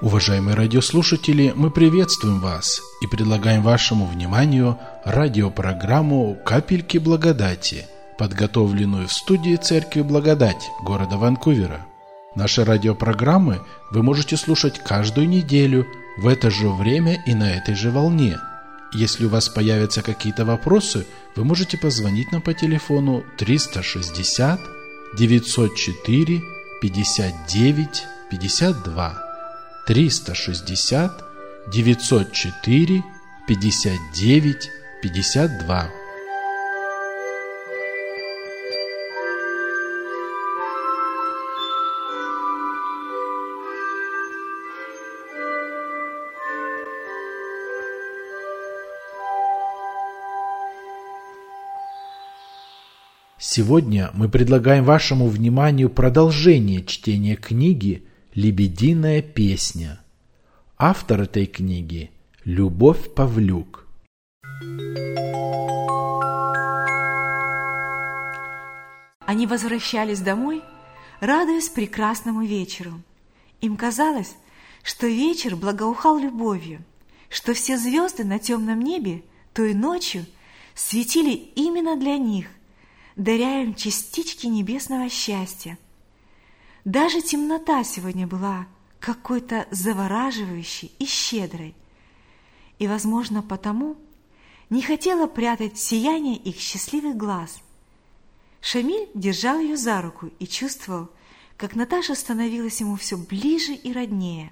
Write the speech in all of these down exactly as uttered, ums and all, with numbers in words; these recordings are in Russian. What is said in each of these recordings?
Уважаемые радиослушатели, мы приветствуем вас и предлагаем вашему вниманию радиопрограмму «Капельки благодати», подготовленную в студии Церкви Благодать города Ванкувера. Наши радиопрограммы вы можете слушать каждую неделю в это же время и на этой же волне. Если у вас появятся какие-то вопросы, вы можете позвонить нам по телефону триста шестьдесят девятьсот четыре пятьдесят девять пятьдесят два. триста шестьдесят девятьсот четыре пятьдесят девять пятьдесят два. Сегодня мы предлагаем вашему вниманию продолжение чтения книги «Лебединая песня». Автор этой книги – Любовь Павлюк. Они возвращались домой, радуясь прекрасному вечеру. Им казалось, что вечер благоухал любовью, что все звезды на темном небе той ночью светили именно для них, даря им частички небесного счастья. Даже темнота сегодня была какой-то завораживающей и щедрой, и, возможно, потому не хотела прятать сияние их счастливых глаз. Шамиль держал ее за руку и чувствовал, как Наташа становилась ему все ближе и роднее.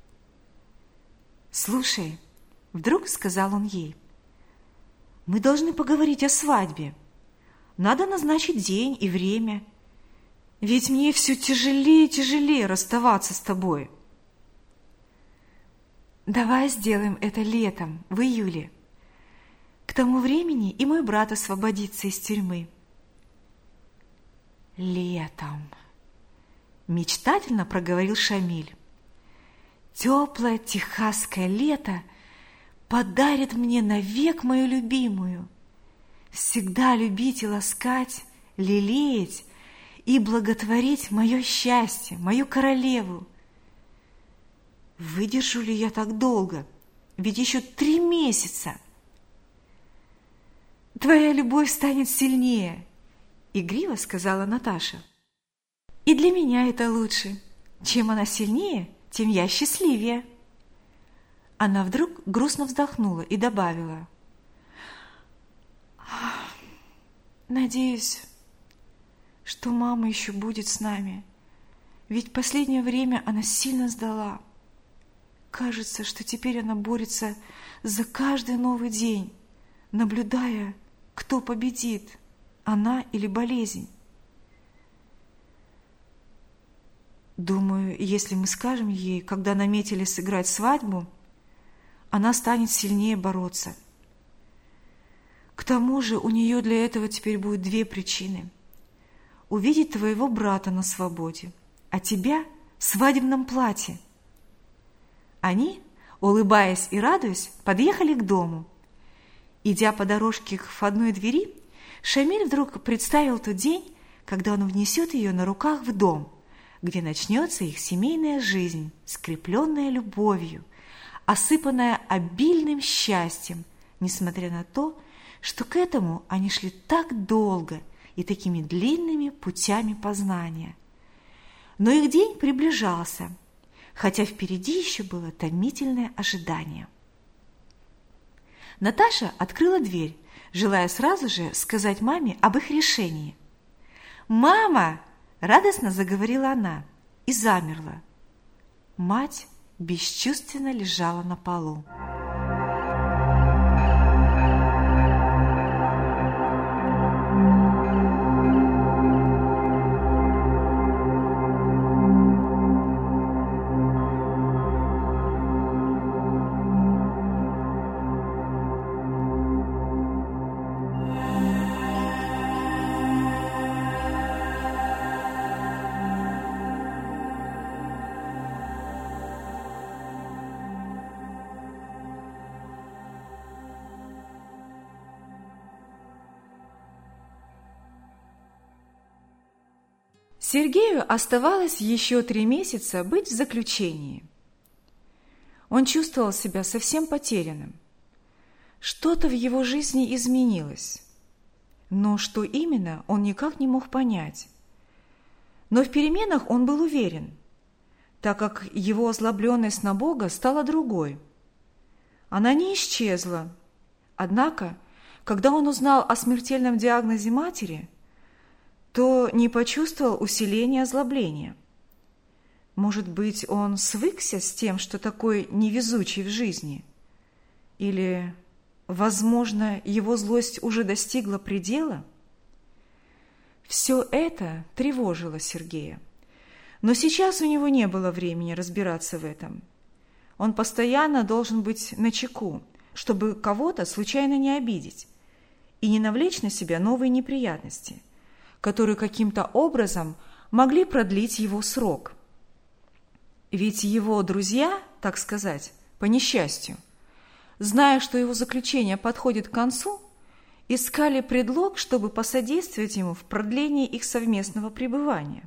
«Слушай», — вдруг сказал он ей, — «мы должны поговорить о свадьбе. Надо назначить день и время. Ведь мне все тяжелее и тяжелее расставаться с тобой». «Давай сделаем это летом, в июле. К тому времени и мой брат освободится из тюрьмы». «Летом», — мечтательно проговорил Шамиль. «Теплое техасское лето подарит мне навек мою любимую. Всегда любить и ласкать, лелеять и благотворить мое счастье, мою королеву. Выдержу ли я так долго? Ведь еще три месяца. Твоя любовь станет сильнее», — игриво сказала Наташа. «И для меня это лучше. Чем она сильнее, тем я счастливее». Она вдруг грустно вздохнула и добавила: «Надеюсь, что мама еще будет с нами, ведь в последнее время она сильно сдала. Кажется, что теперь она борется за каждый новый день, наблюдая, кто победит, она или болезнь. Думаю, если мы скажем ей, когда наметили сыграть свадьбу, она станет сильнее бороться. К тому же у нее для этого теперь будет две причины: увидеть твоего брата на свободе, а тебя в свадебном платье». Они, улыбаясь и радуясь, подъехали к дому. Идя по дорожке к входной двери, Шамиль вдруг представил тот день, когда он внесет ее на руках в дом, где начнется их семейная жизнь, скрепленная любовью, осыпанная обильным счастьем, несмотря на то, что к этому они шли так долго и такими длинными путями познания. Но их день приближался, хотя впереди еще было томительное ожидание. Наташа открыла дверь, желая сразу же сказать маме об их решении. «Мама!» – радостно заговорила она и замерла. Мать бесчувственно лежала на полу. Сергею оставалось еще три месяца быть в заключении. Он чувствовал себя совсем потерянным. Что-то в его жизни изменилось, но что именно, он никак не мог понять. Но в переменах он был уверен, так как его озлобленность на Бога стала другой. Она не исчезла. Однако, когда он узнал о смертельном диагнозе матери, то не почувствовал усиления озлобления. Может быть, он свыкся с тем, что такой невезучий в жизни? Или, возможно, его злость уже достигла предела? Все это тревожило Сергея. Но сейчас у него не было времени разбираться в этом. Он постоянно должен быть начеку, чтобы кого-то случайно не обидеть и не навлечь на себя новые неприятности, которые каким-то образом могли продлить его срок. Ведь его друзья, так сказать, по несчастью, зная, что его заключение подходит к концу, искали предлог, чтобы посодействовать ему в продлении их совместного пребывания.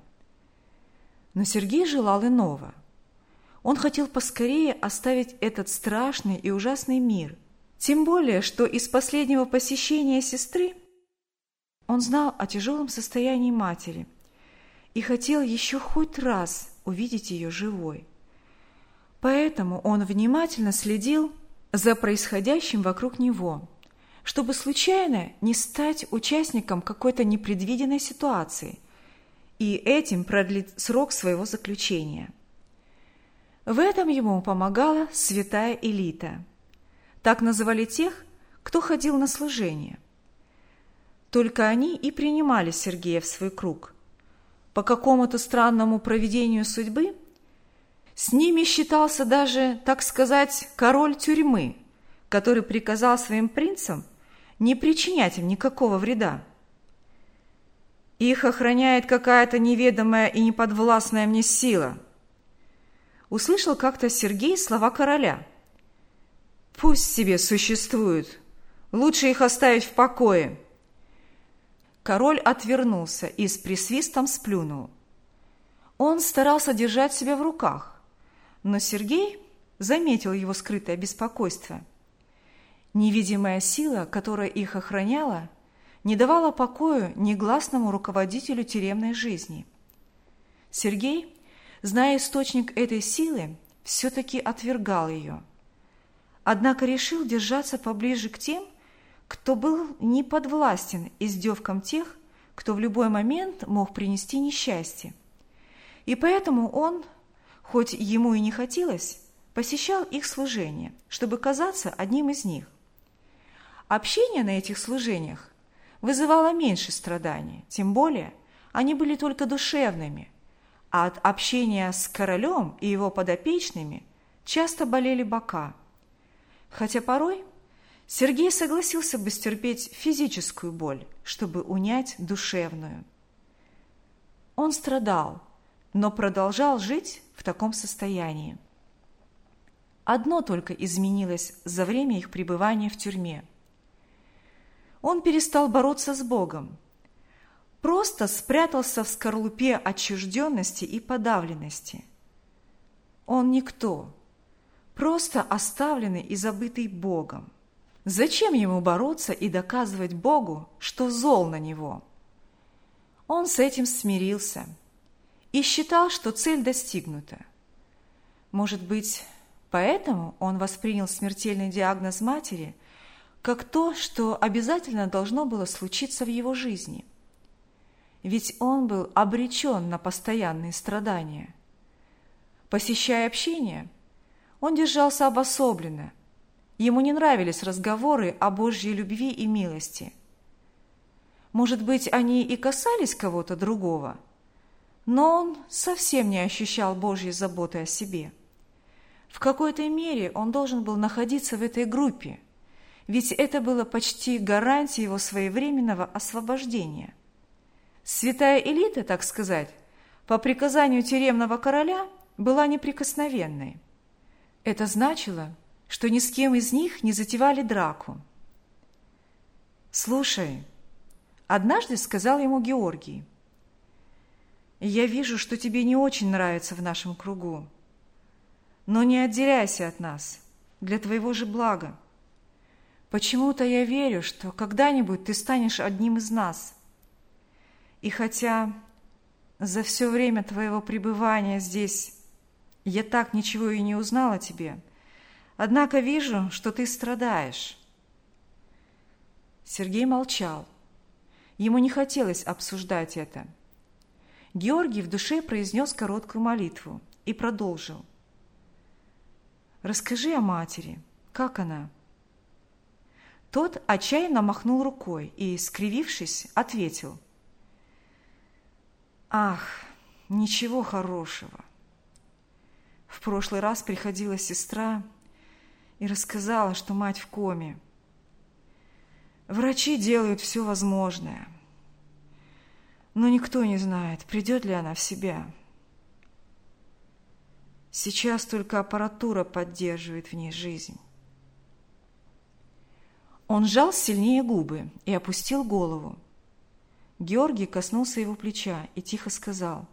Но Сергей желал иного. Он хотел поскорее оставить этот страшный и ужасный мир, тем более, что из последнего посещения сестры он знал о тяжелом состоянии матери и хотел еще хоть раз увидеть ее живой. Поэтому он внимательно следил за происходящим вокруг него, чтобы случайно не стать участником какой-то непредвиденной ситуации и этим продлить срок своего заключения. В этом ему помогала святая элита. Так называли тех, кто ходил на служение. Только они и принимали Сергея в свой круг. По какому-то странному провидению судьбы с ними считался даже, так сказать, король тюрьмы, который приказал своим принцам не причинять им никакого вреда. «Их охраняет какая-то неведомая и неподвластная мне сила», услышал как-то Сергей слова короля. «Пусть себе существуют, лучше их оставить в покое». Король отвернулся и с присвистом сплюнул. Он старался держать себя в руках, но Сергей заметил его скрытое беспокойство. Невидимая сила, которая их охраняла, не давала покою негласному руководителю тюремной жизни. Сергей, зная источник этой силы, все-таки отвергал ее. Однако решил держаться поближе к тем, кто был не подвластен издевкам тех, кто в любой момент мог принести несчастье. И поэтому он, хоть ему и не хотелось, посещал их служения, чтобы казаться одним из них. Общение на этих служениях вызывало меньше страданий, тем более они были только душевными, а от общения с королем и его подопечными часто болели бока. Хотя порой Сергей согласился бы стерпеть физическую боль, чтобы унять душевную. Он страдал, но продолжал жить в таком состоянии. Одно только изменилось за время их пребывания в тюрьме. Он перестал бороться с Богом, просто спрятался в скорлупе отчужденности и подавленности. Он никто, просто оставленный и забытый Богом. Зачем ему бороться и доказывать Богу, что зол на него? Он с этим смирился и считал, что цель достигнута. Может быть, поэтому он воспринял смертельный диагноз матери как то, что обязательно должно было случиться в его жизни. Ведь он был обречен на постоянные страдания. Посещая общение, он держался обособленно. Ему не нравились разговоры о Божьей любви и милости. Может быть, они и касались кого-то другого, но он совсем не ощущал Божьей заботы о себе. В какой-то мере он должен был находиться в этой группе, ведь это было почти гарантией его своевременного освобождения. Святая элита, так сказать, по приказанию тюремного короля была неприкосновенной. Это значило, что ни с кем из них не затевали драку. «Слушай», — однажды сказал ему Георгий, «я вижу, что тебе не очень нравится в нашем кругу. но не отделяйся от нас, для твоего же блага. Почему-то я верю, что когда-нибудь ты станешь одним из нас. И хотя за все время твоего пребывания здесь я так ничего и не узнала о тебе, однако вижу, что ты страдаешь». Сергей молчал. Ему не хотелось обсуждать это. Георгий в душе произнес короткую молитву и продолжил. «Расскажи о матери. Как она?» Тот отчаянно махнул рукой и, скривившись, ответил. «Ах, ничего хорошего. В прошлый раз приходила сестра и рассказала, что мать в коме. Врачи делают все возможное, но никто не знает, придет ли она в себя. Сейчас только аппаратура поддерживает в ней жизнь». Он сжал сильнее губы и опустил голову. Георгий коснулся его плеча и тихо сказал.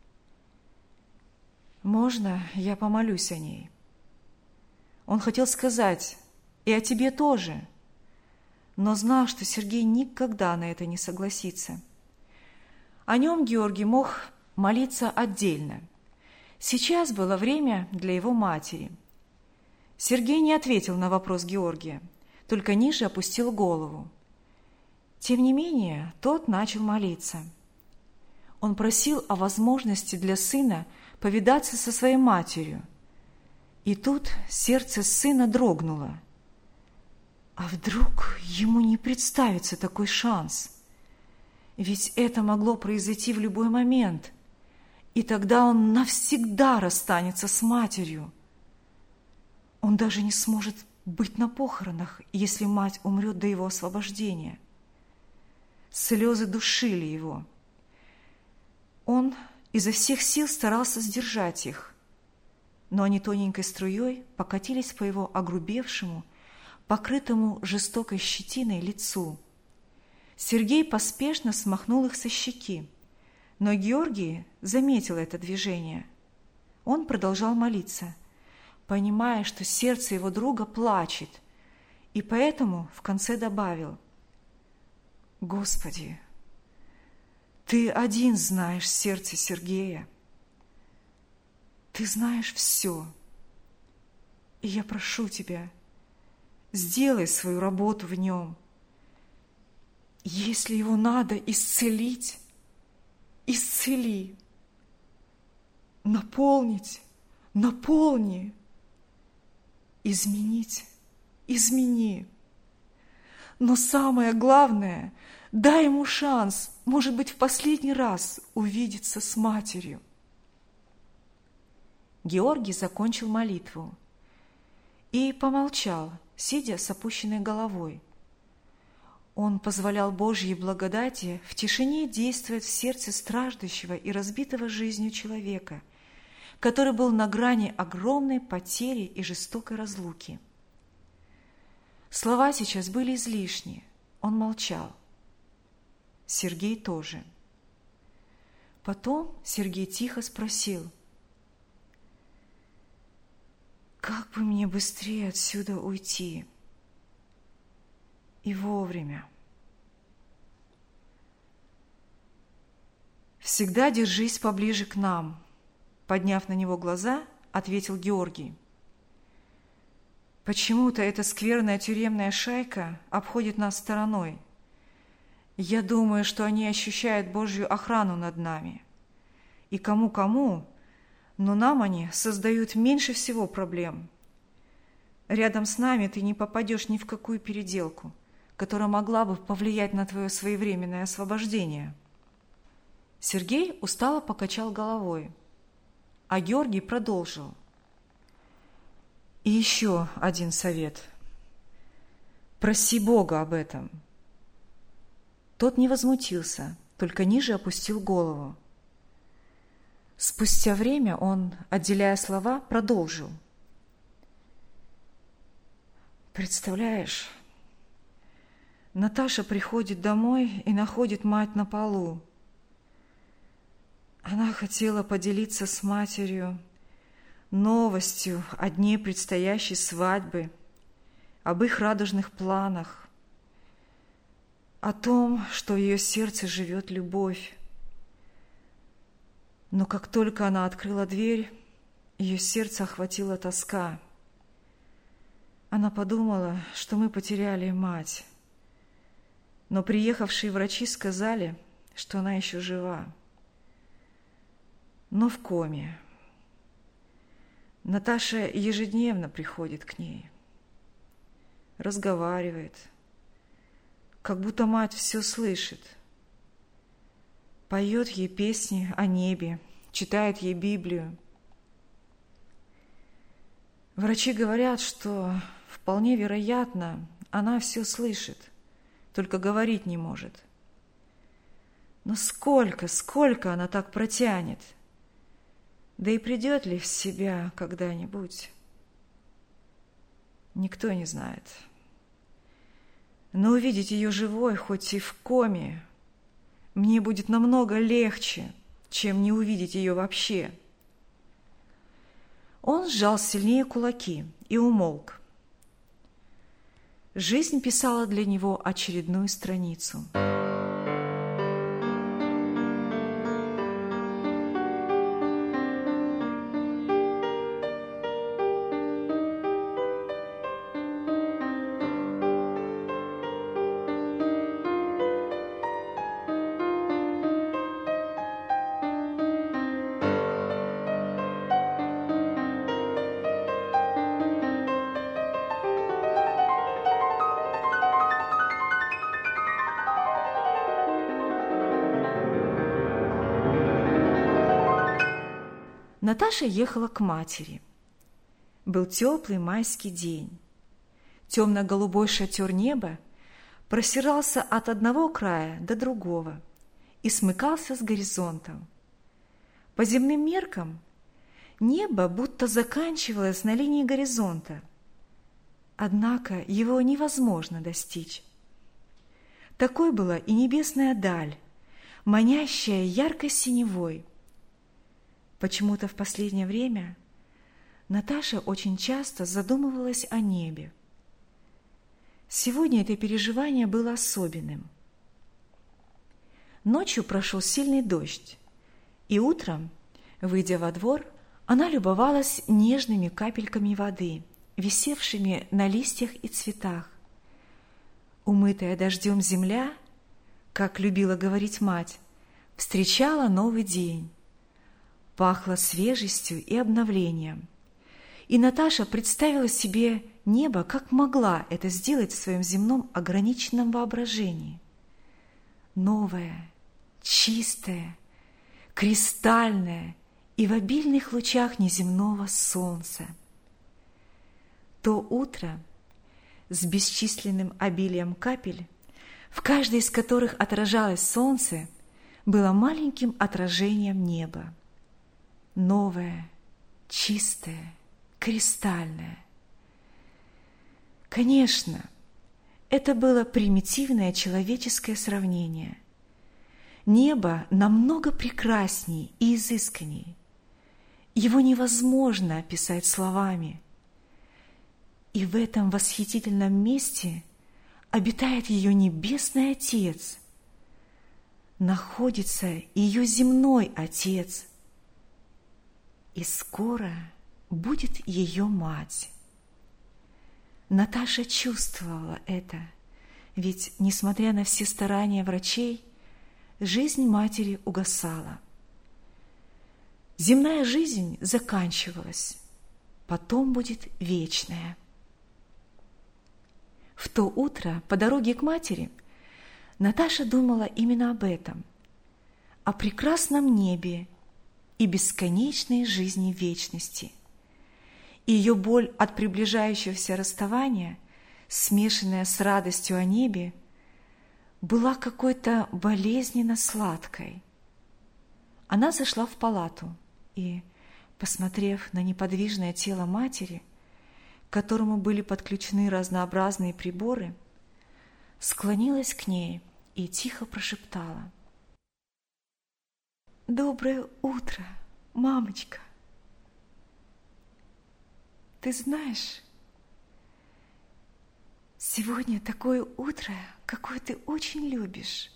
«Можно я помолюсь о ней?» Он хотел сказать «и о тебе тоже», но знал, что Сергей никогда на это не согласится. О нем Георгий мог молиться отдельно. Сейчас было время для его матери. Сергей не ответил на вопрос Георгия, только ниже опустил голову. Тем не менее, тот начал молиться. Он просил о возможности для сына повидаться со своей матерью. И тут сердце сына дрогнуло. А вдруг ему не представится такой шанс? Ведь это могло произойти в любой момент, и тогда он навсегда расстанется с матерью. Он даже не сможет быть на похоронах, если мать умрет до его освобождения. Слезы душили его. Он изо всех сил старался сдержать их, но они тоненькой струей покатились по его огрубевшему, покрытому жестокой щетиной лицу. Сергей поспешно смахнул их со щеки, но Георгий заметил это движение. Он продолжал молиться, понимая, что сердце его друга плачет, и поэтому в конце добавил: «Господи, Ты один знаешь сердце Сергея. Ты знаешь все. И я прошу Тебя, сделай свою работу в нем. Если его надо исцелить, исцели. Наполнить, наполни. Изменить, измени. Но самое главное, дай ему шанс, может быть, в последний раз увидеться с матерью». Георгий закончил молитву и помолчал, сидя с опущенной головой. Он позволял Божьей благодати в тишине действовать в сердце страждущего и разбитого жизнью человека, который был на грани огромной потери и жестокой разлуки. Слова сейчас были излишни, он молчал. Сергей тоже. Потом Сергей тихо спросил: «Как бы мне быстрее отсюда уйти? И вовремя». «Всегда держись поближе к нам», — подняв на него глаза, ответил Георгий. «Почему-то эта скверная тюремная шайка обходит нас стороной. Я думаю, что они ощущают Божью охрану над нами. И кому-кому, но нам они создают меньше всего проблем. Рядом с нами ты не попадешь ни в какую переделку, которая могла бы повлиять на твое своевременное освобождение». Сергей устало покачал головой, а Георгий продолжил. «И еще один совет. Проси Бога об этом». Тот не возмутился, только ниже опустил голову. Спустя время он, отделяя слова, продолжил. «Представляешь, Наташа приходит домой и находит мать на полу. Она хотела поделиться с матерью, новостью о дне предстоящей свадьбы, об их радужных планах, о том, что в ее сердце живет любовь. Но как только она открыла дверь, ее сердце охватила тоска. Она подумала, что мы потеряли мать, но приехавшие врачи сказали, что она еще жива, но в коме. Наташа ежедневно приходит к ней, разговаривает, как будто мать все слышит, поет ей песни о небе, читает ей Библию. Врачи говорят, что вполне вероятно, она все слышит, только говорить не может. Но сколько, сколько она так протянет? Да и придет ли в себя когда-нибудь? Никто не знает. Но увидеть ее живой, хоть и в коме, мне будет намного легче, чем не увидеть ее вообще. Он сжал сильнее кулаки и умолк. Жизнь писала для него очередную страницу. Наташа ехала к матери. Был теплый майский день. Темно-голубой шатер неба простирался от одного края до другого и смыкался с горизонтом. По земным меркам небо будто заканчивалось на линии горизонта, однако его невозможно достичь. Такой была и небесная даль, манящая яркой синевой. Почему-то в последнее время Наташа очень часто задумывалась о небе. Сегодня это переживание было особенным. Ночью прошел сильный дождь, и утром, выйдя во двор, она любовалась нежными капельками воды, висевшими на листьях и цветах. Умытая дождем земля, как любила говорить мать, встречала новый день. Пахло свежестью и обновлением. И Наташа представила себе небо, как могла это сделать в своем земном ограниченном воображении. Новое, чистое, кристальное и в обильных лучах неземного солнца. То утро с бесчисленным обилием капель, в каждой из которых отражалось солнце, было маленьким отражением неба. Новое, чистое, кристальное. Конечно, это было примитивное человеческое сравнение. Небо намного прекрасней и изысканней. Его невозможно описать словами. И в этом восхитительном месте обитает ее Небесный Отец. Находится ее земной Отец. И скоро будет ее мать. Наташа чувствовала это, ведь, несмотря на все старания врачей, жизнь матери угасала. Земная жизнь заканчивалась, потом будет вечная. В то утро по дороге к матери Наташа думала именно об этом, о прекрасном небе и бесконечной жизни вечности. И ее боль от приближающегося расставания, смешанная с радостью о небе, была какой-то болезненно сладкой. Она зашла в палату и, посмотрев на неподвижное тело матери, к которому были подключены разнообразные приборы, склонилась к ней и тихо прошептала: «Доброе утро, мамочка!» Ты знаешь, сегодня такое утро, какое ты очень любишь.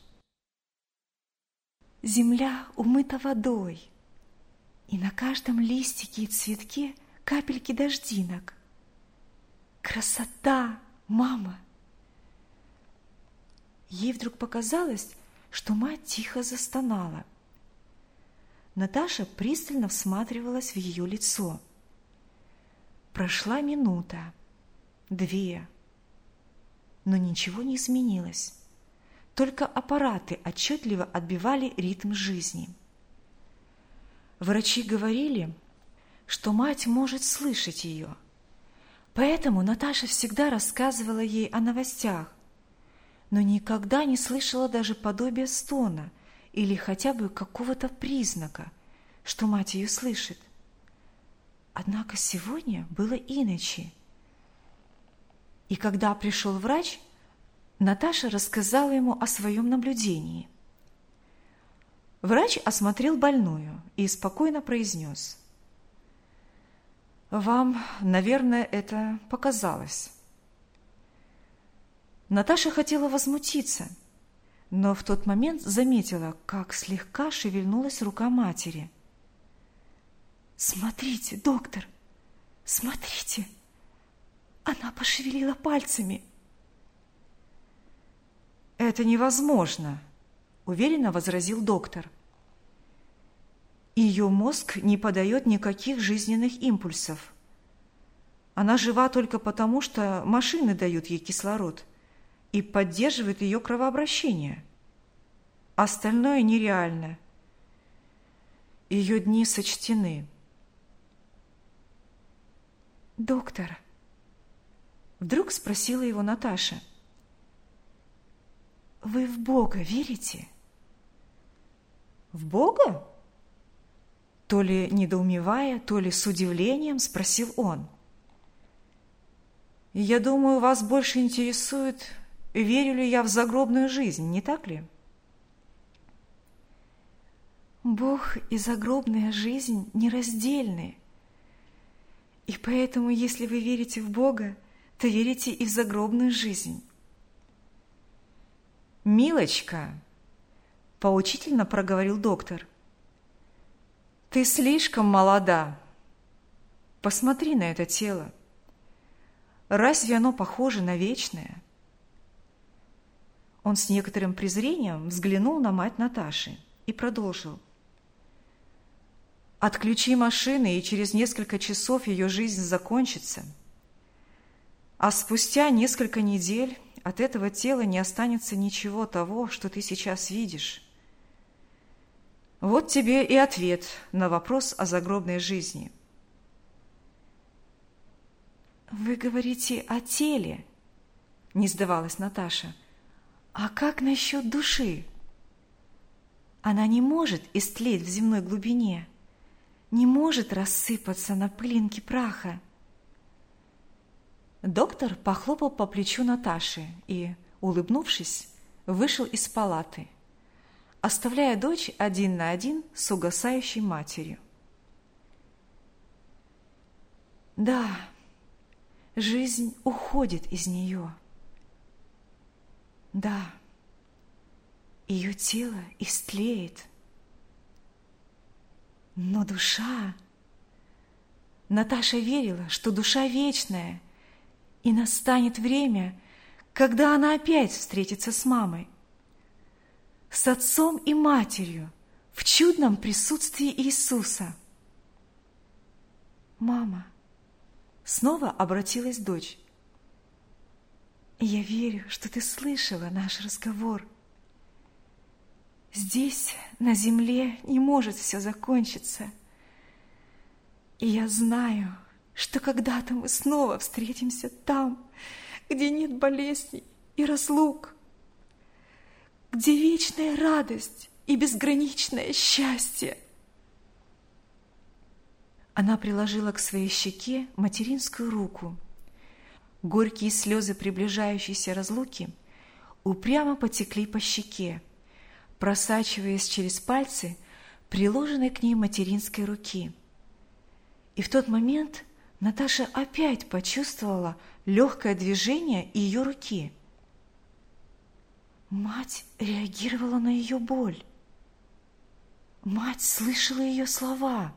Земля умыта водой, и на каждом листике и цветке капельки дождинок. Красота, мама! Ей вдруг показалось, что мать тихо застонала. Наташа пристально всматривалась в ее лицо. Прошла минута, две, но ничего не изменилось. Только аппараты отчетливо отбивали ритм жизни. Врачи говорили, что мать может слышать ее. Поэтому Наташа всегда рассказывала ей о новостях, но никогда не слышала даже подобия стона или хотя бы какого-то признака, что мать ее слышит. Однако сегодня было иначе. И когда пришел врач, Наташа рассказала ему о своем наблюдении. Врач осмотрел больную и спокойно произнес: «Вам, наверное, это показалось». Наташа хотела возмутиться, но в тот момент заметила, как слегка шевельнулась рука матери. «Смотрите, доктор, смотрите!» Она пошевелила пальцами. «Это невозможно», – уверенно возразил доктор. «Ее мозг не подает никаких жизненных импульсов. Она жива только потому, что машины дают ей кислород и поддерживают ее кровообращение. Остальное нереально. Ее дни сочтены». «Доктор», – вдруг спросила его Наташа, – «вы в Бога верите?» «В Бога?» То ли недоумевая, то ли с удивлением спросил он. «Я думаю, вас больше интересует, верю ли я в загробную жизнь, не так ли?» «Бог и загробная жизнь нераздельны. И поэтому, если вы верите в Бога, то верите и в загробную жизнь». «Милочка», – поучительно проговорил доктор, – «ты слишком молода. Посмотри на это тело. Разве оно похоже на вечное?» Он с некоторым презрением взглянул на мать Наташи и продолжил: «Отключи машины, и через несколько часов ее жизнь закончится. А спустя несколько недель от этого тела не останется ничего того, что ты сейчас видишь. Вот тебе и ответ на вопрос о загробной жизни». «Вы говорите о теле», – не сдавалась Наташа. «А как насчет души? Она не может истлеть в земной глубине, не может рассыпаться на пылинки праха». Доктор похлопал по плечу Наташи и, улыбнувшись, вышел из палаты, оставляя дочь один на один с угасающей матерью. Да, жизнь уходит из нее. Да, ее тело истлеет. Но душа... Наташа верила, что душа вечная, и настанет время, когда она опять встретится с мамой, с отцом и матерью в чудном присутствии Иисуса. «Мама», — снова обратилась дочь, — «я верю, что ты слышала наш разговор. Здесь, на земле, не может все закончиться. И я знаю, что когда-то мы снова встретимся там, где нет болезней и разлук, где вечная радость и безграничное счастье». Она приложила к своей щеке материнскую руку. Горькие слезы приближающейся разлуки упрямо потекли по щеке, просачиваясь через пальцы приложенной к ней материнской руки. И в тот момент Наташа опять почувствовала легкое движение ее руки. Мать реагировала на ее боль. Мать слышала ее слова.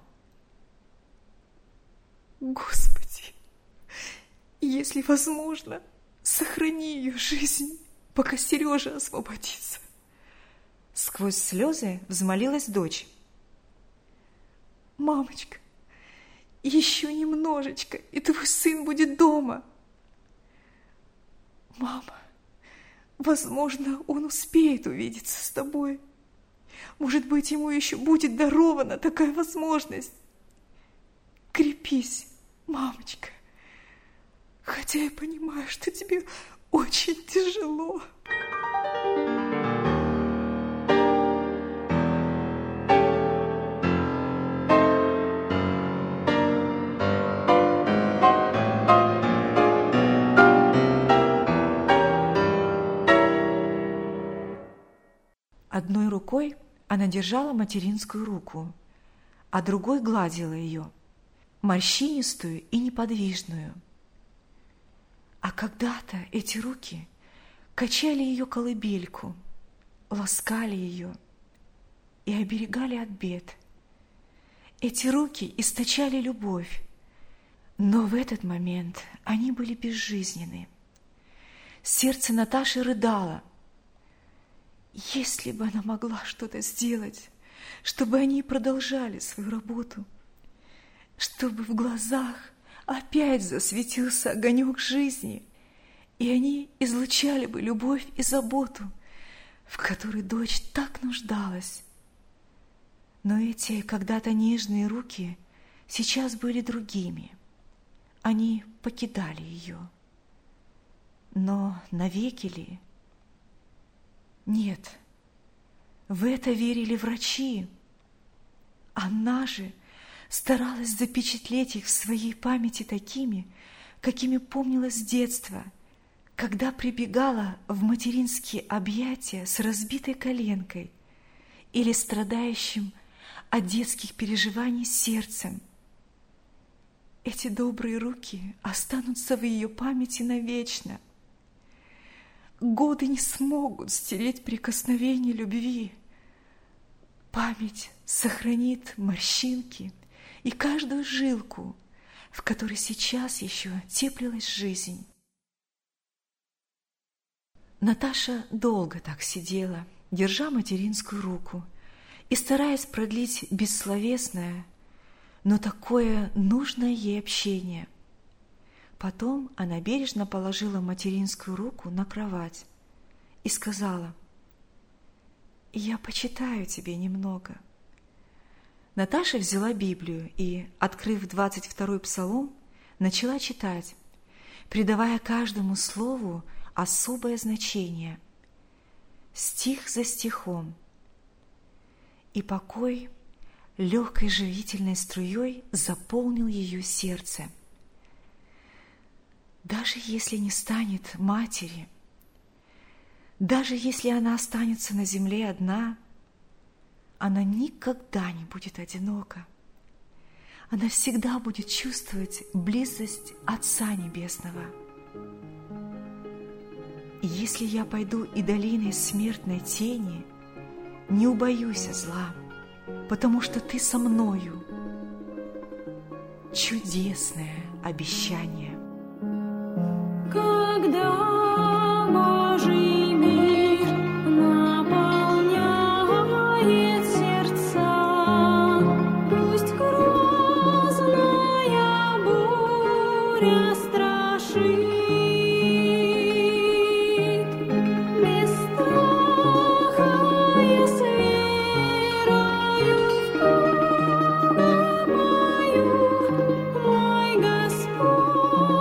«Господи, если возможно, сохрани ее жизнь, пока Сережа освободится!» Сквозь слезы взмолилась дочь. «Мамочка, еще немножечко, и твой сын будет дома!» «Мама, возможно, он успеет увидеться с тобой. Может быть, ему еще будет дарована такая возможность. Крепись, мамочка, хотя я понимаю, что тебе очень тяжело». Одной рукой она держала материнскую руку, а другой гладила ее, морщинистую и неподвижную. А когда-то эти руки качали ее колыбельку, ласкали ее и оберегали от бед. Эти руки источали любовь, но в этот момент они были безжизненны. Сердце Наташи рыдало. Если бы она могла что-то сделать, чтобы они продолжали свою работу, чтобы в глазах опять засветился огонек жизни, и они излучали бы любовь и заботу, в которой дочь так нуждалась. Но эти когда-то нежные руки сейчас были другими. Они покидали ее. Но навеки ли? Нет, в это верили врачи. Она же старалась запечатлеть их в своей памяти такими, какими помнила с детства, когда прибегала в материнские объятия с разбитой коленкой или страдающим от детских переживаний сердцем. Эти добрые руки останутся в ее памяти навечно. Годы не смогут стереть прикосновение любви. Память сохранит морщинки и каждую жилку, в которой сейчас еще теплилась жизнь. Наташа долго так сидела, держа материнскую руку и стараясь продлить бессловесное, но такое нужное ей общение. Потом она бережно положила материнскую руку на кровать и сказала: «Я почитаю тебе немного». Наташа взяла Библию и, открыв двадцать второй псалом, начала читать, придавая каждому слову особое значение, стих за стихом. И покой легкой живительной струей заполнил ее сердце. Даже если не станет матери, даже если она останется на земле одна, она никогда не будет одинока. Она всегда будет чувствовать близость Отца Небесного. «Если я пойду и долиной смертной тени, не убоюсь зла, потому что ты со мною». Чудесное обещание. Когда Божий мир наполняет сердца, пусть грозная буря страшит, без страха и с верою в Бога мою, мой Господь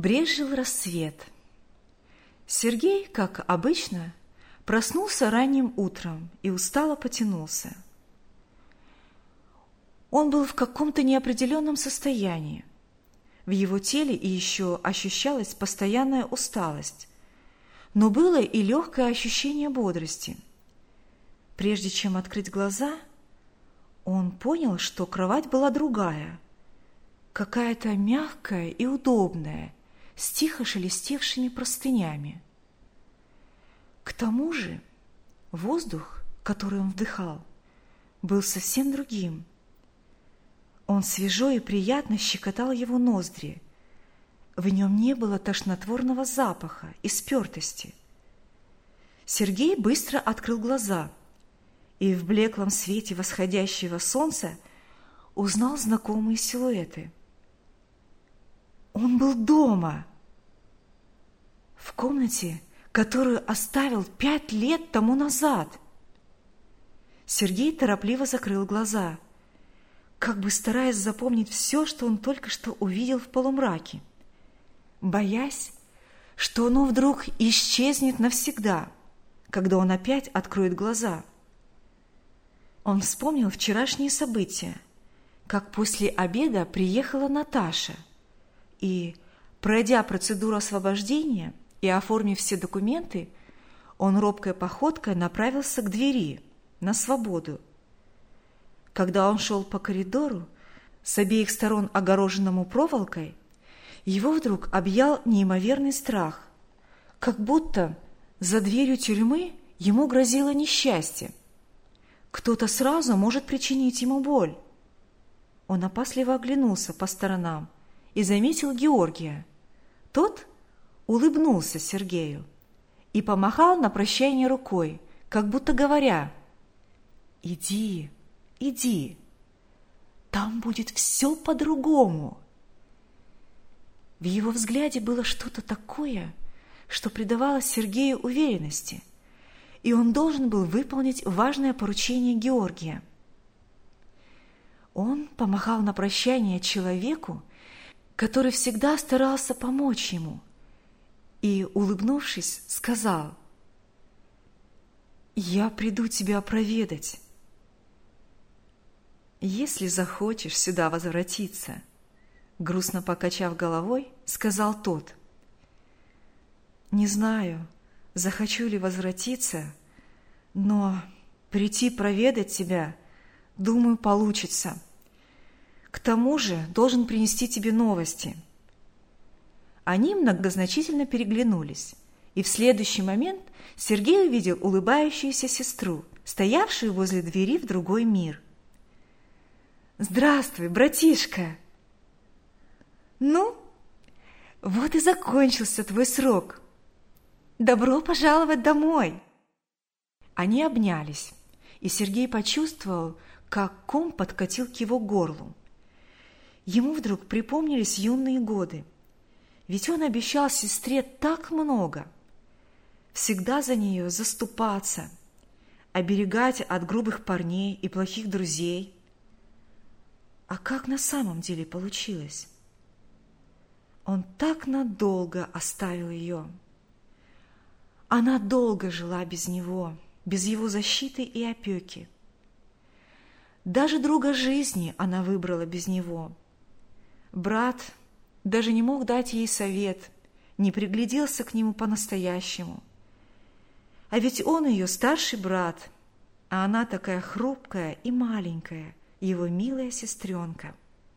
Брезжил рассвет. Сергей, как обычно, проснулся ранним утром и устало потянулся. Он был в каком-то неопределенном состоянии. В его теле и еще ощущалась постоянная усталость, но было и легкое ощущение бодрости. Прежде чем открыть глаза, он понял, что кровать была другая, какая-то мягкая и удобная, с тихо шелестевшими простынями. К тому же воздух, который он вдыхал, был совсем другим. Он свежо и приятно щекотал его ноздри. В нем не было тошнотворного запаха и спертости. Сергей быстро открыл глаза и в блеклом свете восходящего солнца узнал знакомые силуэты. Он был дома, в комнате, которую оставил пять лет тому назад. Сергей торопливо закрыл глаза, как бы стараясь запомнить все, что он только что увидел в полумраке, боясь, что оно вдруг исчезнет навсегда, когда он опять откроет глаза. Он вспомнил вчерашние события, как после обеда приехала Наташа, и, пройдя процедуру освобождения и оформив все документы, он робкой походкой направился к двери, на свободу. Когда он шел по коридору, с обеих сторон огороженному проволокой, его вдруг объял неимоверный страх, как будто за дверью тюрьмы ему грозило несчастье. Кто-то сразу может причинить ему боль. Он опасливо оглянулся по сторонам и заметил Георгия. Тот улыбнулся Сергею и помахал на прощание рукой, как будто говоря: «Иди, иди, там будет все по-другому». В его взгляде было что-то такое, что придавало Сергею уверенности, и он должен был выполнить важное поручение Георгия. Он помахал на прощание человеку, который всегда старался помочь ему, и, улыбнувшись, сказал: «Я приду тебя проведать, если захочешь сюда возвратиться», — грустно покачав головой, сказал тот. «Не знаю, захочу ли возвратиться, но прийти проведать тебя, думаю, получится. К тому же должен принести тебе новости». Они многозначительно переглянулись, и в следующий момент Сергей увидел улыбающуюся сестру, стоявшую возле двери в другой мир. «Здравствуй, братишка!» «Ну, вот и закончился твой срок. Добро пожаловать домой!» Они обнялись, и Сергей почувствовал, как ком подкатил к его горлу. Ему вдруг припомнились юные годы, ведь он обещал сестре так много. Всегда за нее заступаться, оберегать от грубых парней и плохих друзей. А как на самом деле получилось? Он так надолго оставил ее. Она долго жила без него, без его защиты и опеки. Даже друга жизни она выбрала без него. Брат даже не мог дать ей совет, не пригляделся к нему по-настоящему. А ведь он ее старший брат, а она такая хрупкая и маленькая, его милая сестренка.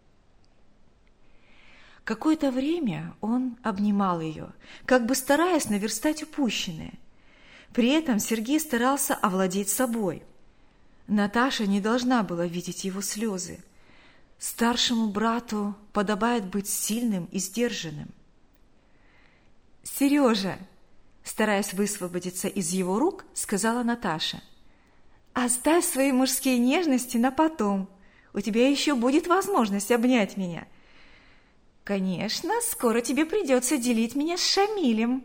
Какое-то время он обнимал ее, как бы стараясь наверстать упущенное. При этом Сергей старался овладеть собой. Наташа не должна была видеть его слезы. Старшему брату подобает быть сильным и сдержанным. «Сережа!» – стараясь высвободиться из его рук, сказала Наташа. «Оставь свои мужские нежности на потом. У тебя еще будет возможность обнять меня. Конечно, скоро тебе придется делить меня с Шамилем.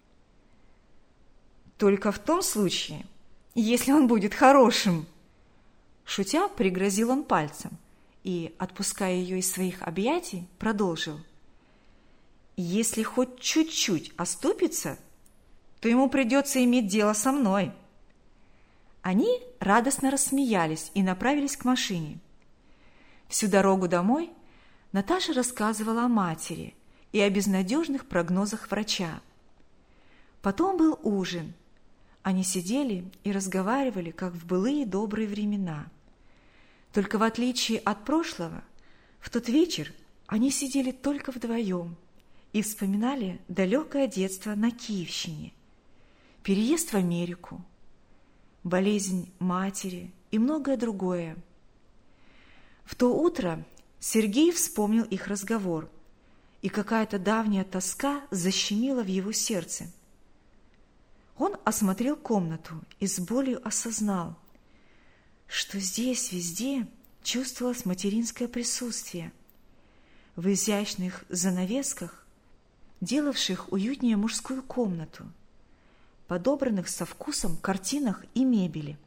Только в том случае, если он будет хорошим». Шутя, пригрозил он пальцем и, отпуская ее из своих объятий, продолжил. если хоть чуть-чуть оступится, то ему придется иметь дело со мной». Они радостно рассмеялись и направились к машине. Всю дорогу домой Наташа рассказывала о матери и о безнадежных прогнозах врача. Потом был ужин. Они сидели и разговаривали, как в былые добрые времена. Только в отличие от прошлого, в тот вечер они сидели только вдвоем и вспоминали далекое детство на Киевщине, переезд в Америку, болезнь матери и многое другое. В то утро Сергей вспомнил их разговор, и какая-то давняя тоска защемила в его сердце. Он осмотрел комнату и с болью осознал, что здесь везде чувствовалось материнское присутствие, в изящных занавесках, делавших уютнее мужскую комнату, подобранных со вкусом картинах и мебели.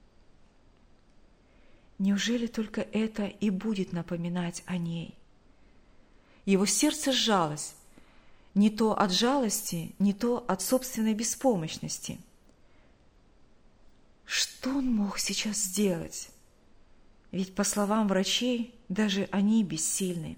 Неужели только это и будет напоминать о ней? Его сердце сжалось, не то от жалости, не то от собственной беспомощности. Что он мог сейчас сделать? Ведь, по словам врачей, даже они бессильны.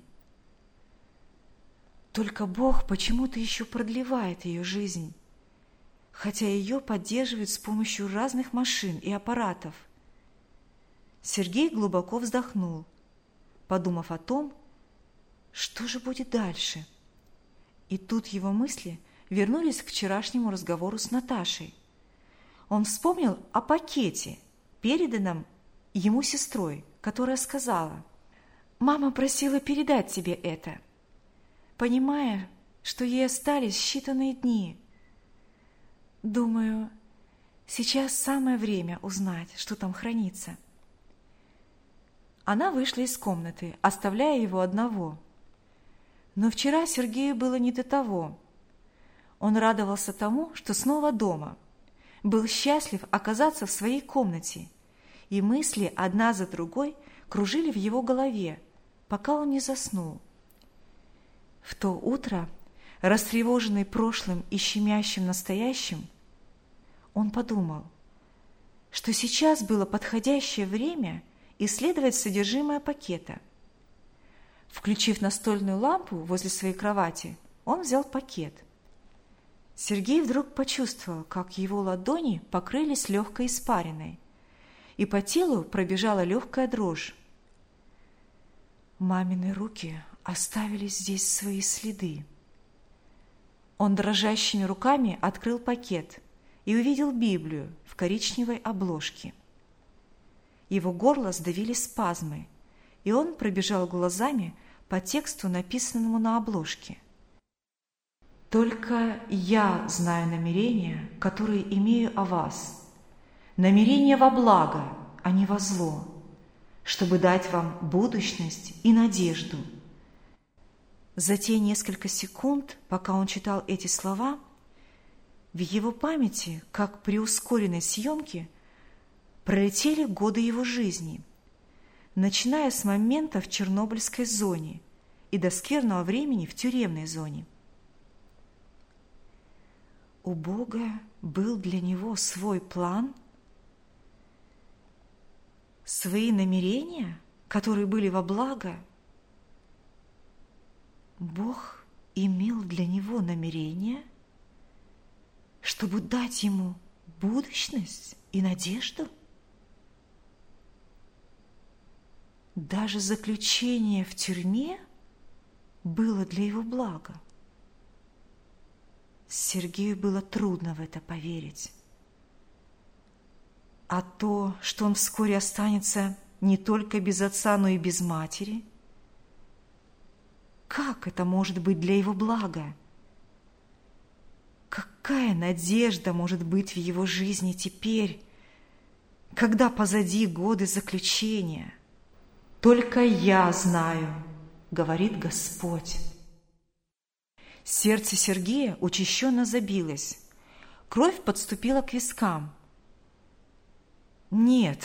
Только Бог почему-то еще продлевает ее жизнь, хотя ее поддерживают с помощью разных машин и аппаратов. Сергей глубоко вздохнул, подумав о том, что же будет дальше. И тут его мысли вернулись к вчерашнему разговору с Наташей. Он вспомнил о пакете, переданном ему сестрой, которая сказала: «Мама просила передать тебе это, понимая, что ей остались считанные дни. Думаю, сейчас самое время узнать, что там хранится». Она вышла из комнаты, оставляя его одного. Но вчера Сергею было не до того. Он радовался тому, что снова дома, был счастлив оказаться в своей комнате, и мысли одна за другой кружили в его голове, пока он не заснул. В то утро, растревоженный прошлым и щемящим настоящим, он подумал, что сейчас было подходящее время исследовать содержимое пакета. Включив настольную лампу возле своей кровати, он взял пакет. Сергей вдруг почувствовал, как его ладони покрылись легкой испариной, и по телу пробежала легкая дрожь. Мамины руки оставили здесь свои следы. Он дрожащими руками открыл пакет и увидел Библию в коричневой обложке. Его горло сдавили спазмы, и он пробежал глазами по тексту, написанному на обложке. «Только я знаю намерения, которые имею о вас, намерения во благо, а не во зло, чтобы дать вам будущность и надежду». За те несколько секунд, пока он читал эти слова, в его памяти, как при ускоренной съемке, пролетели годы его жизни, начиная с момента в Чернобыльской зоне и до скверного времени в тюремной зоне. У Бога был для него свой план, свои намерения, которые были во благо. Бог имел для него намерения, чтобы дать ему будущность и надежду. Даже заключение в тюрьме было для его блага. Сергею было трудно в это поверить. А то, что он вскоре останется не только без отца, но и без матери, как это может быть для его блага? Какая надежда может быть в его жизни теперь, когда позади годы заключения? «Только я знаю, — говорит Господь». Сердце Сергея учащенно забилось, кровь подступила к вискам. Нет,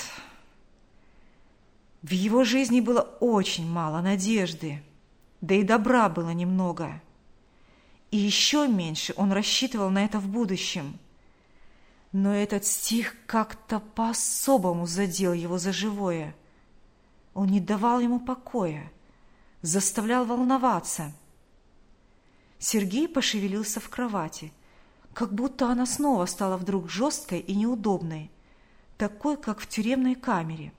в его жизни было очень мало надежды, да и добра было немного. и еще меньше он рассчитывал на это в будущем. Но этот стих как-то по-особому задел его за живое. Он не давал ему покоя, заставлял волноваться. Сергей пошевелился в кровати, как будто она снова стала вдруг жесткой и неудобной, такой, как в тюремной камере.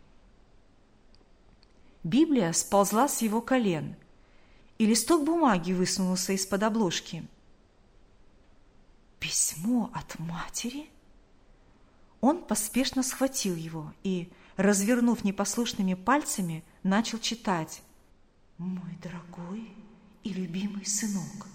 Библия сползла с его колен, и листок бумаги высунулся из-под обложки. Письмо от матери? Он поспешно схватил его и, развернув непослушными пальцами, начал читать. «Мой дорогой и любимый сынок,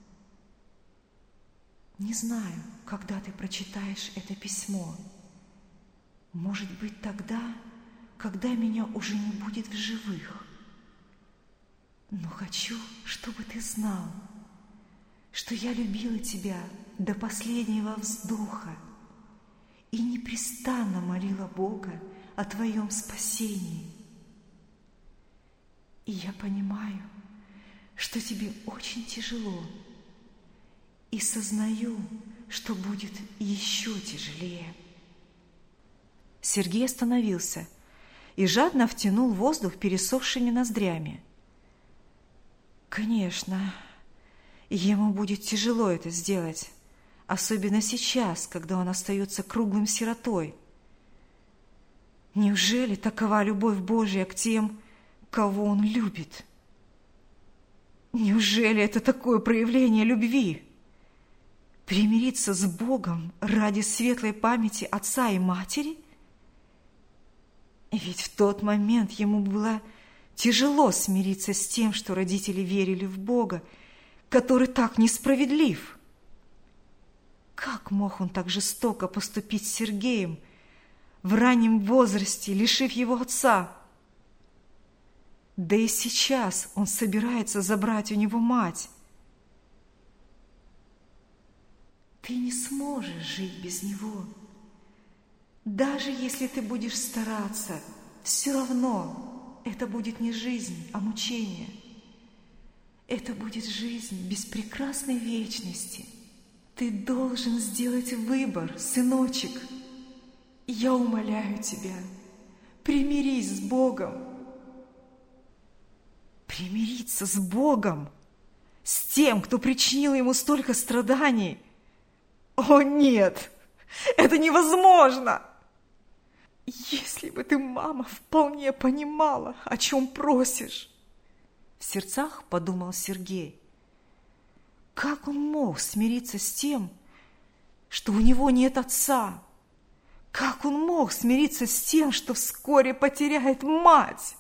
не знаю, когда ты прочитаешь это письмо. Может быть, тогда, когда меня уже не будет в живых. Но хочу, чтобы ты знал, что я любила тебя до последнего вздоха и непрестанно молила Бога о твоем спасении. И я понимаю, что тебе очень тяжело, и сознаю, что будет еще тяжелее». Сергей остановился и жадно втянул воздух пересохшими ноздрями. Конечно, ему будет тяжело это сделать, особенно сейчас, когда он остается круглым сиротой. Неужели такова любовь Божья к тем, кого он любит? Неужели это такое проявление любви? Примириться с Богом ради светлой памяти отца и матери? Ведь в тот момент ему было тяжело смириться с тем, что родители верили в Бога, который так несправедлив. Как мог он так жестоко поступить с Сергеем в раннем возрасте, лишив его отца? Да и сейчас он собирается забрать у него мать. Ты не сможешь жить без него. Даже если ты будешь стараться, все равно это будет не жизнь, а мучение. Это будет жизнь без прекрасной вечности. Ты должен сделать выбор, сыночек. Я умоляю тебя, примирись с Богом. Примириться с Богом? С тем, кто причинил ему столько страданий? О, нет! Это невозможно! Если бы ты, мама, вполне понимала, о чем просишь. В сердцах подумал Сергей. Как он мог смириться с тем, что у него нет отца? Как он мог смириться с тем, что вскоре потеряет мать?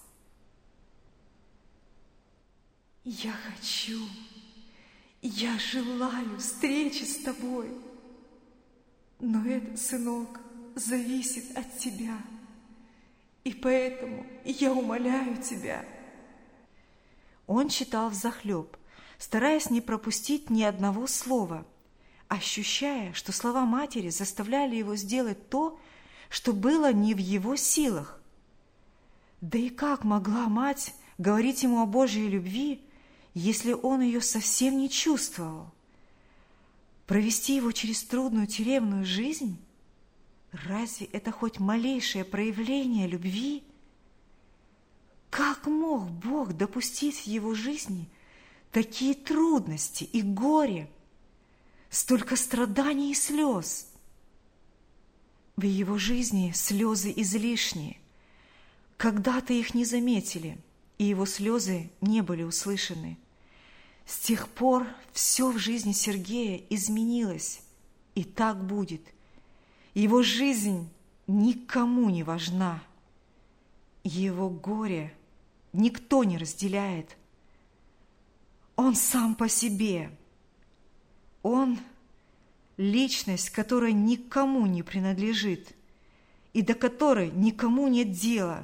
Я хочу, я желаю встречи с тобой. Но это, сынок, зависит от тебя. И поэтому я умоляю тебя. Он читал взахлеб, стараясь не пропустить ни одного слова, ощущая, что слова матери заставляли его сделать то, что было не в его силах. Да и как могла мать говорить ему о Божьей любви, если он ее совсем не чувствовал? Провести его через трудную тюремную жизнь? Разве это хоть малейшее проявление любви? Как мог Бог допустить в его жизни такие трудности и горе, столько страданий и слез? В его жизни слезы излишние. Когда-то их не заметили, и его слезы не были услышаны. С тех пор все в жизни Сергея изменилось, и так будет. Его жизнь никому не важна. Его горе никто не разделяет. Он сам по себе. Он – личность, которая никому не принадлежит и до которой никому нет дела.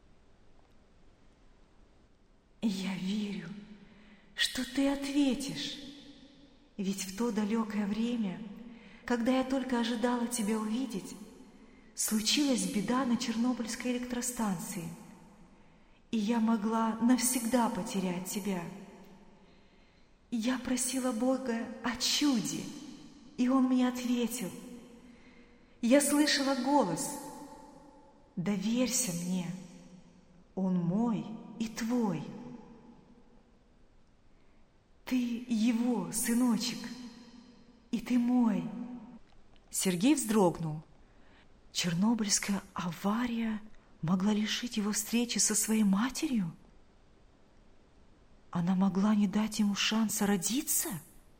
Я верю, что ты ответишь, ведь в то далекое время, когда я только ожидала тебя увидеть, случилась беда на Чернобыльской электростанции, и я могла навсегда потерять тебя. Я просила Бога о чуде, и Он мне ответил. Я слышала голос: доверься мне, Он мой и твой. Ты его, сыночек, и ты мой. Сергей вздрогнул. Чернобыльская авария могла лишить его встречи со своей матерью? Она могла не дать ему шанса родиться?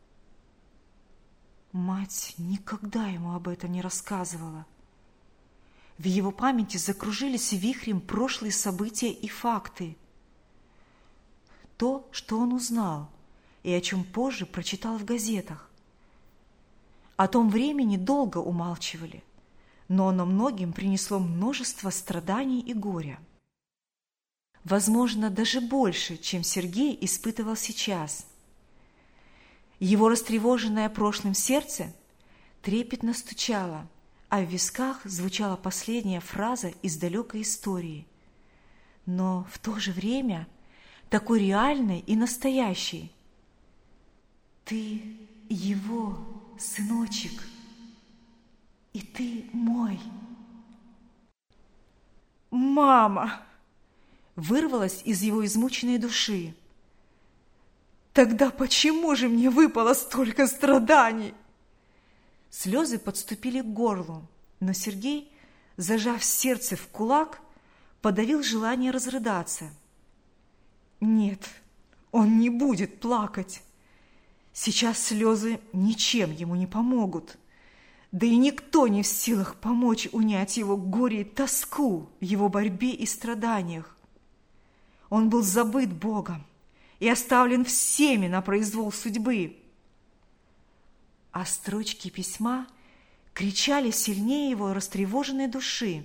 Мать никогда ему об этом не рассказывала. В его памяти закружились вихрем прошлые события и факты. То, что он узнал, и о чем позже прочитал в газетах. О том времени долго умалчивали, но оно многим принесло множество страданий и горя. Возможно, даже больше, чем Сергей испытывал сейчас. Его растревоженное прошлым сердце трепетно стучало, а в висках звучала последняя фраза из далекой истории, но в то же время такой реальной и настоящей. Ты его, сыночек, и ты мой. «Мама!» вырвалась из его измученной души. «Тогда почему же мне выпало столько страданий?» Слезы подступили к горлу, но Сергей, зажав сердце в кулак, подавил желание разрыдаться. Нет, он не будет плакать. Сейчас слезы ничем ему не помогут. Да и никто не в силах помочь унять его горе и тоску в его борьбе и страданиях. Он был забыт Богом и оставлен всеми на произвол судьбы. А строчки письма кричали сильнее его растревоженной души.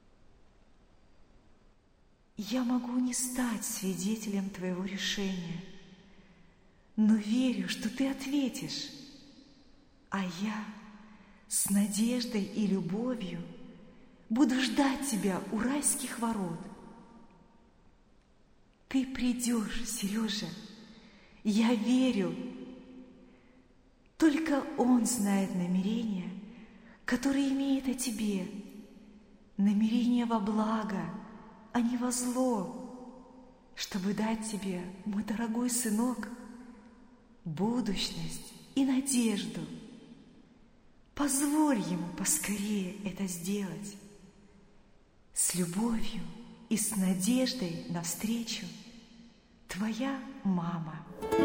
«Я могу не стать свидетелем твоего решения, но верю, что ты ответишь, а я с надеждой и любовью буду ждать тебя у райских ворот. Ты придешь, Сережа, я верю. Только Он знает намерения, которые имеет о тебе, намерения во благо, а не во зло, чтобы дать тебе, мой дорогой сынок, будущность и надежду. Позволь Ему поскорее это сделать. С любовью и с надеждой навстречу, твоя мама».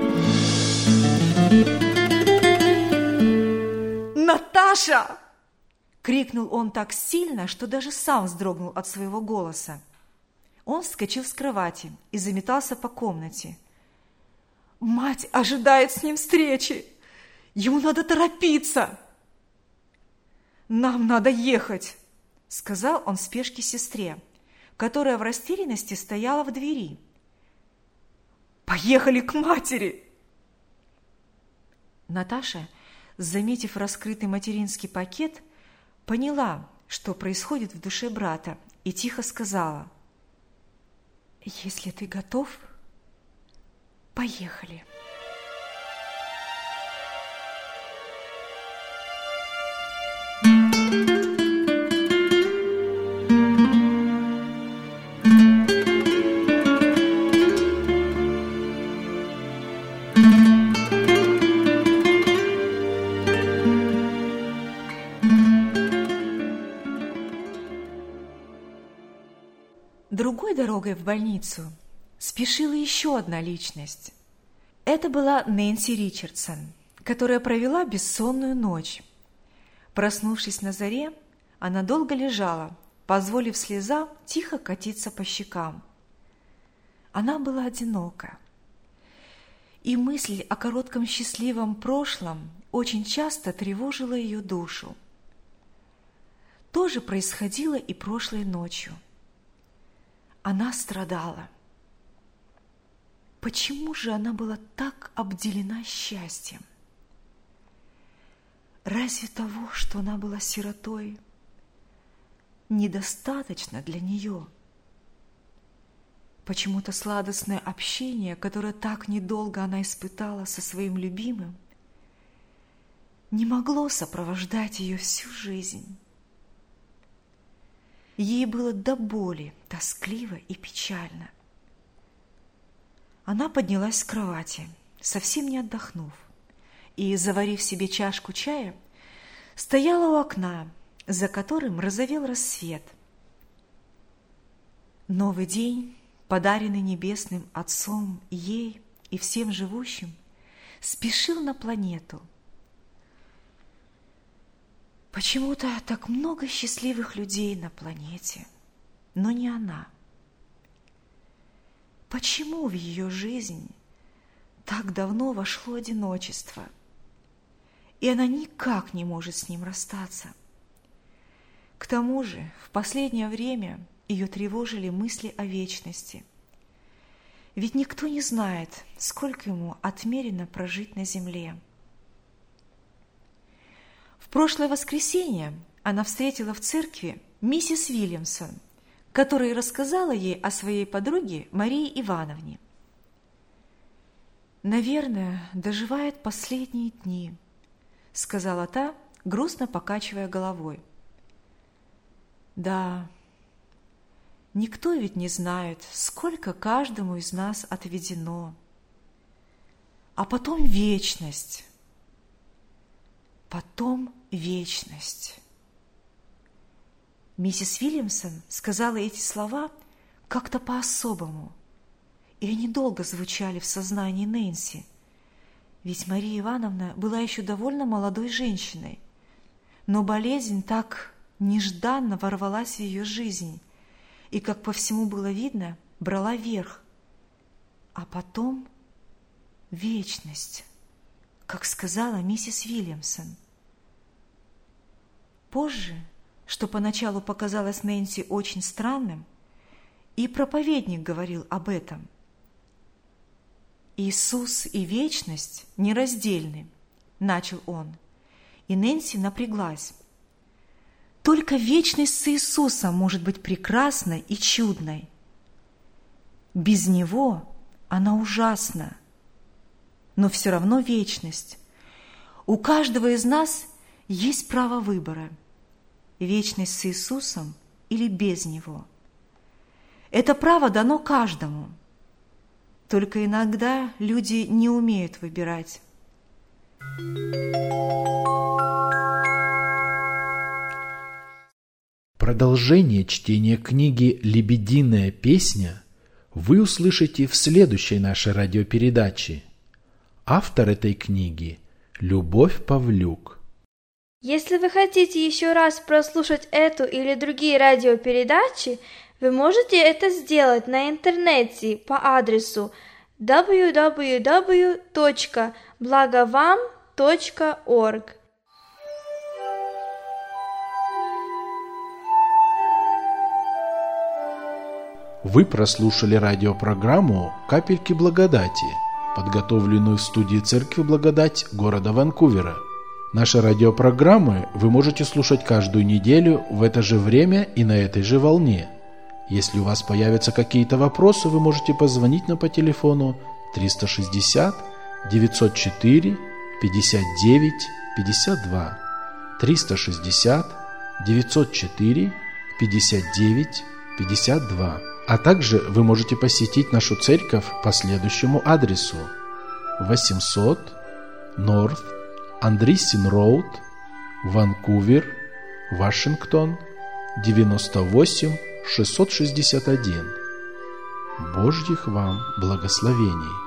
«Наташа!» — крикнул он так сильно, что даже сам вздрогнул от своего голоса. Он вскочил с кровати и заметался по комнате. «Мать ожидает с ним встречи! Ему надо торопиться!» «Нам надо ехать!» — сказал он в спешке сестре, которая в растерянности стояла в двери. «Поехали к матери!» Наташа, заметив раскрытый материнский пакет, поняла, что происходит в душе брата, и тихо сказала: «Если ты готов, поехали». Другой дорогой в больницу спешила еще одна личность. Это была Нэнси Ричардсон, которая провела бессонную ночь. Проснувшись на заре, она долго лежала, позволив слезам тихо катиться по щекам. Она была одинока. И мысль о коротком счастливом прошлом очень часто тревожила ее душу. То же происходило и прошлой ночью. Она страдала. Почему же она была так обделена счастьем? Разве того, что она была сиротой, недостаточно для нее? Почему-то сладостное общение, которое так недолго она испытала со своим любимым, не могло сопровождать ее всю жизнь. Ей было до боли тоскливо и печально. Она поднялась с кровати, совсем не отдохнув, и, заварив себе чашку чая, стояла у окна, за которым розовел рассвет. Новый день, подаренный Небесным Отцом ей и всем живущим, спешил на планету. Почему-то так много счастливых людей на планете, но не она. Почему в ее жизнь так давно вошло одиночество, и она никак не может с ним расстаться? К тому же в последнее время ее тревожили мысли о вечности. Ведь никто не знает, сколько ему отмерено прожить на земле. В прошлое воскресенье она встретила в церкви миссис Вильямсон, которая рассказала ей о своей подруге Марии Ивановне. «Наверное, доживает последние дни», — сказала та, грустно покачивая головой. «Да, никто ведь не знает, сколько каждому из нас отведено. А потом вечность. Потом вечность». Миссис Вильямсон сказала эти слова как-то по-особому, и они долго звучали в сознании Нэнси, ведь Мария Ивановна была еще довольно молодой женщиной, но болезнь так нежданно ворвалась в ее жизнь и, как по всему было видно, брала верх. А потом вечность, как сказала миссис Вильямсон. Позже, что поначалу показалось Нэнси очень странным, и проповедник говорил об этом. «Иисус и вечность нераздельны», — начал он, и Нэнси напряглась. Только вечность с Иисусом может быть прекрасной и чудной. Без Него она ужасна, но все равно вечность. У каждого из нас есть право выбора – вечность с Иисусом или без Него. Это право дано каждому, только иногда люди не умеют выбирать. Продолжение чтения книги «Лебединая песня» вы услышите в следующей нашей радиопередаче. Автор этой книги – Любовь Павлюк. Если вы хотите еще раз прослушать эту или другие радиопередачи, вы можете это сделать на интернете по адресу дабл ю дабл ю дабл ю точка благовам точка орг. Вы прослушали радиопрограмму «Капельки благодати», подготовленную в студии Церкви Благодать города Ванкувера. Наши радиопрограммы вы можете слушать каждую неделю в это же время и на этой же волне. Если у вас появятся какие-то вопросы, вы можете позвонить нам по телефону триста шестьдесят девятьсот четыре пятьдесят девять пятьдесят два, триста шестьдесят девятьсот четыре пятьдесят девять пятьдесят два. А также вы можете посетить нашу церковь по следующему адресу: восемьсот North Андрисин Роуд, Ванкувер, Вашингтон, девяносто восемь шестьсот шестьдесят один. Божьих вам благословений!